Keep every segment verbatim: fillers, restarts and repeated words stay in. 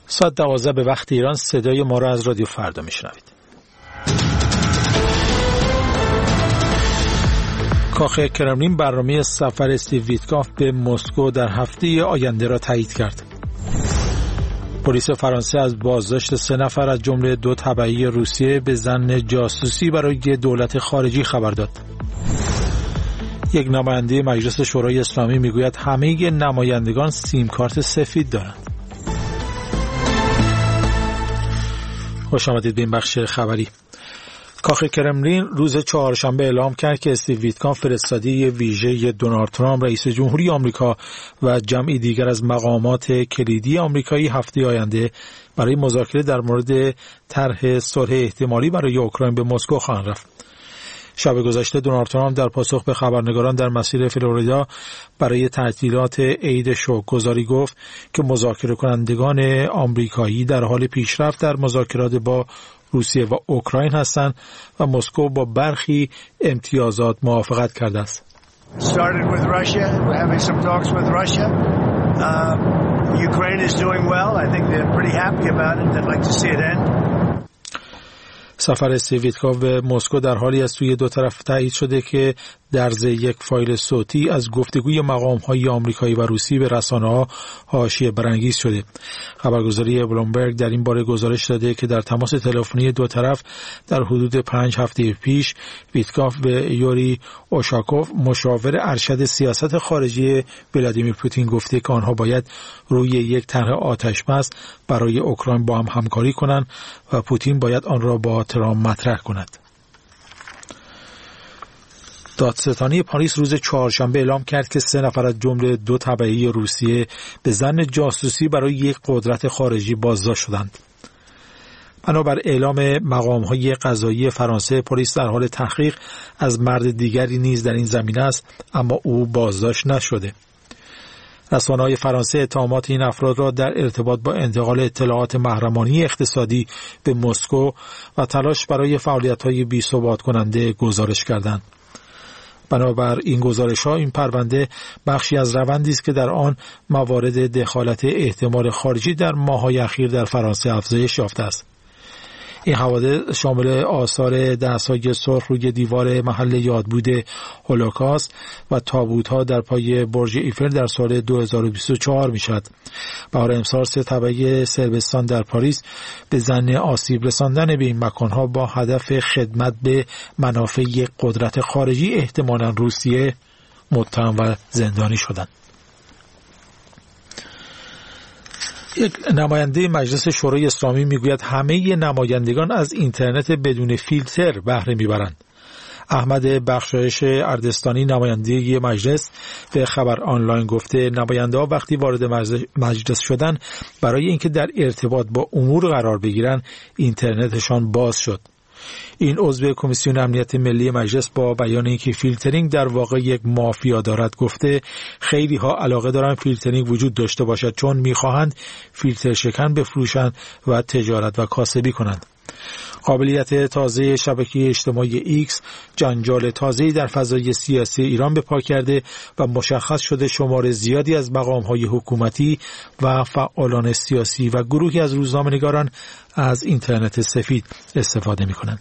ساعت دوازده به وقت ایران. صدای ما را از رادیو فردا میشنوید. کاخ کرملین برنامه سفر استیو ویتکاف به مسکو در هفته آینده را تایید کرد. پلیس فرانسه از بازداشت سه نفر از جمله دو تبعی روسیه به ظن جاسوسی برای دولت خارجی خبر داد. یک نماینده مجلس شورای اسلامی میگوید همه نمایندگان سیم کارت سفید دارند. خوش آمدید به این بخش خبری. کاخ کرملین روز چهارشنبه اعلام کرد که استیو ویتکاف فرستاده ویژه دونالد ترامپ رئیس جمهوری آمریکا و جمعی دیگر از مقامات کلیدی آمریکایی هفته آینده برای مذاکره در مورد طرح صلح احتمالی برای اوکراین به مسکو خواهند رفت. شب گذشته دونالد ترامپ در پاسخ به خبرنگاران در مسیر فلوریدا برای تعطیلات عید شکرگزاری گفت که مذاکره کنندگان آمریکایی در حال پیشرفت در مذاکرات با روسیه و اوکراین هستند و مسکو با برخی امتیازات موافقت کرده است. Started with Russia, we're having some talks with Russia. Uh, Ukraine is doing well. I think they're pretty happy about it. They'd like to see it end. سفر استیو ویتکاف به مسکو در حالی از سوی دو طرف تایید شده که در ضمن یک فایل صوتی از گفتگوی مقام‌های آمریکایی و روسی به رسانه‌ها حاشیه برانگیز شده. خبرگزاری بلومبرگ در این باره گزارش داده که در تماس تلفنی دو طرف در حدود پنج هفته پیش ویتکاف به یوری اوشاکوف مشاور ارشد سیاست خارجی ولادیمیر پوتین گفته که آنها باید روی یک طرح آتش‌بس برای اوکراین با هم همکاری کنند و پوتین باید آن را با ترامپ مطرح کند. دادستانی پاریس روز چهارشنبه اعلام کرد که سه نفر از جمله دو تبعی روسیه به ظن جاسوسی برای یک قدرت خارجی بازداشت شدند. بنابر اعلام مقام‌های قضایی فرانسه، پلیس در حال تحقیق از مرد دیگری نیز در این زمینه است، اما او بازداشت نشده. رسانه‌های فرانسه اتهامات این افراد را در ارتباط با انتقال اطلاعات محرمانه اقتصادی به مسکو و تلاش برای فعالیت‌های بی‌ثبات کننده گزارش کردند. بنابر این گزارش‌ها این پرونده بخشی از روندی است که در آن موارد دخالت احتمال خارجی در ماه‌های اخیر در فرانسه افزایش یافته است. این حوادث شامل آثار دست‌های سرخ روی دیوار محل یادبود هولوکاست و تابوت‌ها در پای برج ایفل در سال دو هزار و بیست و چهار می‌شود. بهار امسال سه تبعی صربستان در پاریس به ظن آسیب رساندن به این مکان‌ها با هدف خدمت به منافع یک قدرت خارجی احتمالاً روسیه متهم و زندانی شدند. یک نماینده مجلس شورای اسلامی میگوید همه نمایندگان از اینترنت بدون فیلتر بهره میبرند. احمد بخشایش اردستانی نماینده مجلس به خبر آنلاین گفته نماینده ها وقتی وارد مجلس شدن برای اینکه در ارتباط با امور قرار بگیرن اینترنتشان باز شد. این عضو کمیسیون امنیت ملی مجلس با بیان اینکه فیلترینگ در واقع یک مافیا دارد گفته خیلی ها علاقه دارند فیلترینگ وجود داشته باشد چون میخواهند فیلتر شکن بفروشند و تجارت و کاسبی کنند. قابلیت تازه شبکه اجتماعی ایکس جنجال تازه‌ای در فضای سیاسی ایران به پا کرده و مشخص شده شمار زیادی از مقام‌های حکومتی و فعالان سیاسی و گروهی از روزنامه‌نگاران از اینترنت سفید استفاده می‌کنند.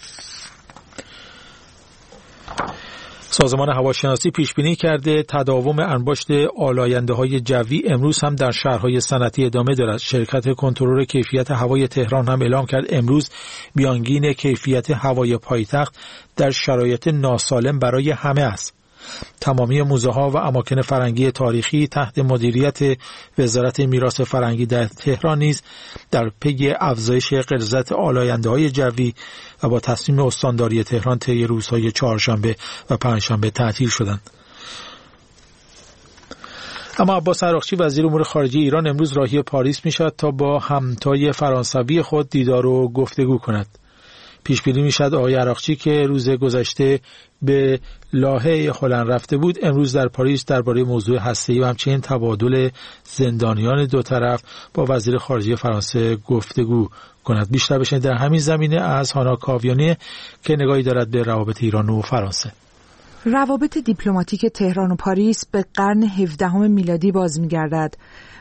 سازمان هواشناسی پیشبینی کرده تداوم انباشت آلاینده‌های جوی امروز هم در شهرهای صنعتی ادامه دارد. شرکت کنترل کیفیت هوای تهران هم اعلام کرد امروز بیانگین کیفیت هوای پایتخت در شرایط ناسالم برای همه است. تمامی موزه‌ها و اماکن فرهنگی تاریخی تحت مدیریت وزارت میراث فرهنگی در تهران نیز در پی افزایش غلظت آلاینده‌های جوی و با تصمیم استانداری تهران طی روزهای چهارشنبه و پنجشنبه تعطیل شدند. اما عباس عراقچی وزیر امور خارجه ایران امروز راهی پاریس می‌شود تا با همتای فرانسوی خود دیدار و گفتگو کند. پیش بینی می‌شود آقای عراقچی که روز گذشته به لاهه هلند رفته بود امروز در پاریس درباره موضوع هسته‌ای و همچنین تبادل زندانیان دو طرف با وزیر خارجه فرانسه گفتگو کند. بیشتر بشنید در همین زمینه از هانا کاویانی که نگاهی دارد به روابط ایران و فرانسه. روابط دیپلماتیک تهران و پاریس به قرن هفدهم میلادی باز می‌گردد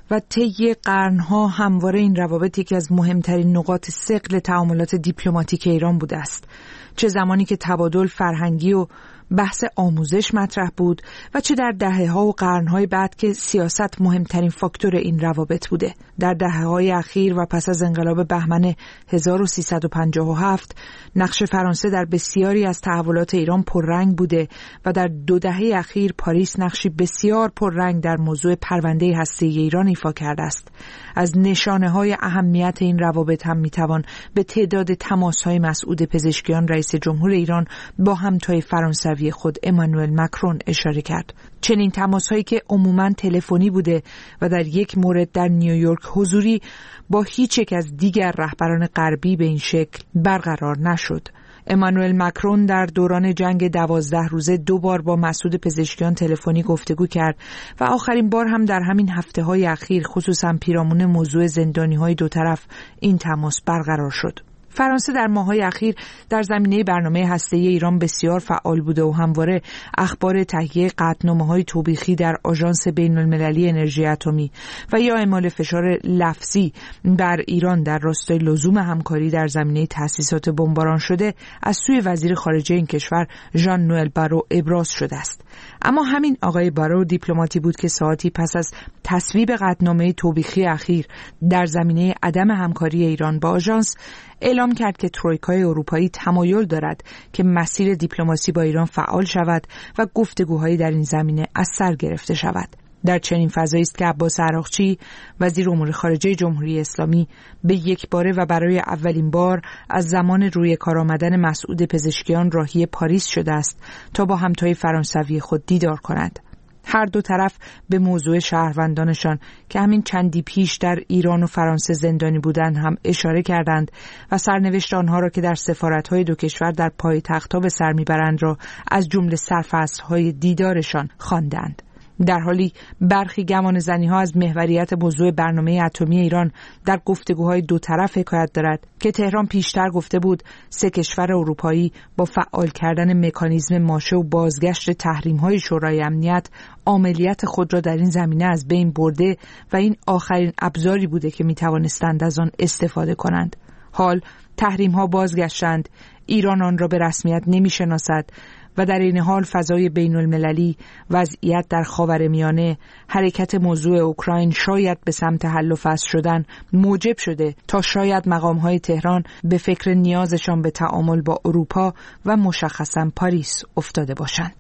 و طی قرنها همواره این روابط یکی از مهمترین نقاط ثقل تعاملات دیپلماتیک ایران بوده است، چه زمانی که تبادل فرهنگی و بحث آموزش مطرح بود و چه در دهه‌ها و قرن‌های بعد که سیاست مهمترین فاکتور این روابط بوده. در دهه‌های اخیر و پس از انقلاب بهمن هزار و سیصد و پنجاه و هفت نقش فرانسه در بسیاری از تحولات ایران پررنگ بوده و در دو دهه اخیر پاریس نقشی بسیار پررنگ در موضوع پرونده هسته‌ای ایران ایفا کرده است. از نشانه‌های اهمیت این روابط هم می‌توان به تعداد تماس‌های مسعود پزشکیان رئیس جمهور ایران با همتای فرانسوی خود امانوئل مکرون اشاره کرد. چنین تماس‌هایی که عموماً تلفنی بوده و در یک مورد در نیویورک حضوری با هیچ یک از دیگر رهبران غربی به این شکل برقرار نشد. امانوئل مکرون در دوران جنگ دوازده روزه دو بار با مسعود پزشکیان تلفنی گفتگو کرد و آخرین بار هم در همین هفته‌های اخیر خصوصاً پیرامون موضوع زندانی‌های دو طرف این تماس برقرار شد. فرانسه در ماه‌های اخیر در زمینه برنامه هسته‌ای ایران بسیار فعال بوده و همواره اخبار تهیه قطعنامه‌های توبیخی در آژانس بین‌المللی انرژی اتمی و یا اعمال فشار لفظی بر ایران در راستای لزوم همکاری در زمینه تأسیسات بمباران شده از سوی وزیر خارجه این کشور ژان نوئل بارو ابراز شده است. اما همین آقای بارو دیپلماتی بود که ساعتی پس از تصویب قطعنامه توبیخی اخیر در زمینه عدم همکاری ایران با آژانس اعلام کرد که ترویکای اروپایی تمایل دارد که مسیر دیپلماسی با ایران فعال شود و گفتگوهایی در این زمینه از سر گرفته شود. در چنین فضایی است که عباس عراقچی وزیر امور خارجه جمهوری اسلامی به یک باره و برای اولین بار از زمان روی کار آمدن مسعود پزشکیان راهی پاریس شده است تا با همتای فرانسوی خود دیدار کند. هر دو طرف به موضوع شهروندانشان که همین چندی پیش در ایران و فرانسه زندانی بودند هم اشاره کردند و سرنوشت آنها را که در سفارت‌های دو کشور در پایتخت‌ها به سر میبرند را از جمله سرفصل‌های دیدارشان خواندند. در حالی برخی گمانه‌زنی‌ها از محوریت موضوع برنامه اتمی ایران در گفتگوهای دو طرف حکایت دارد که تهران پیشتر گفته بود سه کشور اروپایی با فعال کردن مکانیزم ماشه و بازگشت تحریم‌های شورای امنیت عملیات خود را در این زمینه از بین برده و این آخرین ابزاری بوده که می‌توانستند از آن استفاده کنند. حال تحریم‌ها بازگشتند، ایران آن را به رسمیت نمی‌شناسد و در این حال فضای بین المللی، وضعیت در خاورمیانه، حرکت موضوع اوکراین شاید به سمت حل و فصل شدن موجب شده تا شاید مقام‌های تهران به فکر نیازشان به تعامل با اروپا و مشخصاً پاریس افتاده باشند.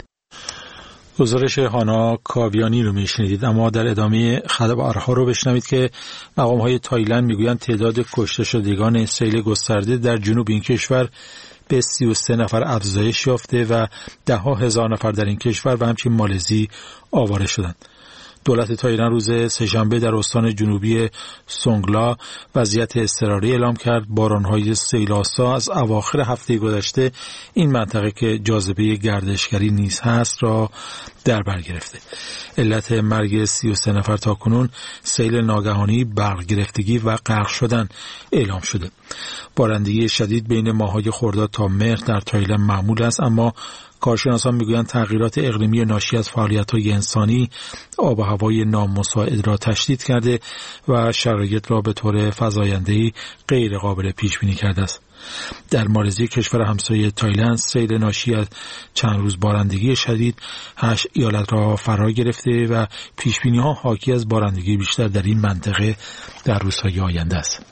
گزارش هانا کاویانی رو میشنیدید. اما در ادامه خبرها رو بشنوید که مقام‌های تایلند میگویند تعداد کشته شدگان سیل گسترده در جنوب این کشور به سی و سه نفر افزایش یافته و ده ها هزار نفر در این کشور و همچنین مالزی آواره شدند. دولت تایلند روز سه‌شنبه در استان جنوبی سونگلا وضعیت اضطراری اعلام کرد. باران‌های سیل‌آسا از اواخر هفته گذشته این منطقه که جاذبه گردشگری نیز هست را در بر گرفته. علت مرگ سی و سه نفر تاکنون سیل ناگهانی، برق گرفتگی و غرق شدن اعلام شده. بارندگی شدید بین ماه‌های خرداد تا مهر در تایلند معمول است، اما کارشناسان میگویند تغییرات اقلیمی ناشی از فعالیت‌های انسانی آب و هوای نامساعد را تشدید کرده و شرایط را به طور فزاینده‌ای غیر قابل پیش بینی کرده است. در مالزی کشور همسایه تایلند سیل ناشی از چند روز بارندگی شدید هشت ایالت را فرا گرفته و پیشبینی‌ها حاکی از بارندگی بیشتر در این منطقه در روزهای آینده است.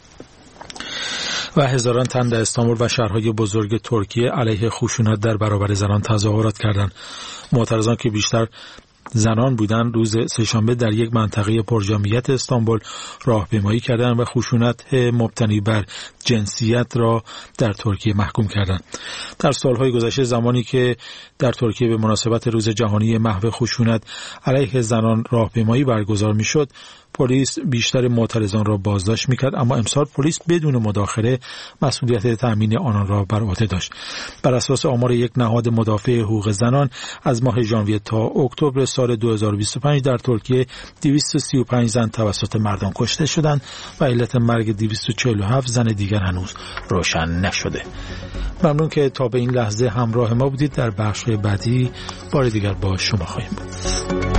و هزاران تن در استانبول و شهرهای بزرگ ترکیه علیه خشونت در برابر زنان تظاهرات کردند. معترضان که بیشتر زنان بودند روز سه‌شنبه در یک منطقه پرجمعیت استانبول راهپیمایی کردند و خشونت مبتنی بر جنسیت را در ترکیه محکوم کردند. در سالهای گذشته زمانی که در ترکیه به مناسبت روز جهانی محو خشونت علیه زنان راهپیمایی برگزار می‌شد، پلیس بیشتر معترضان را بازداشت می‌کرد، اما امسال پلیس بدون مداخله مسئولیت تأمین آنان را بر عهده داشت. بر اساس آمار یک نهاد مدافع حقوق زنان از ماه ژانویه تا اکتبر سال دو هزار و بیست و پنج در ترکیه دویست و سی و پنج زن توسط مردان کشته شدند و علت مرگ دویست و چهل و هفت زن دیگر هنوز روشن نشده. ممنون که تا به این لحظه همراه ما بودید. در بخش بعدی بار دیگر با شما خواهیم بود.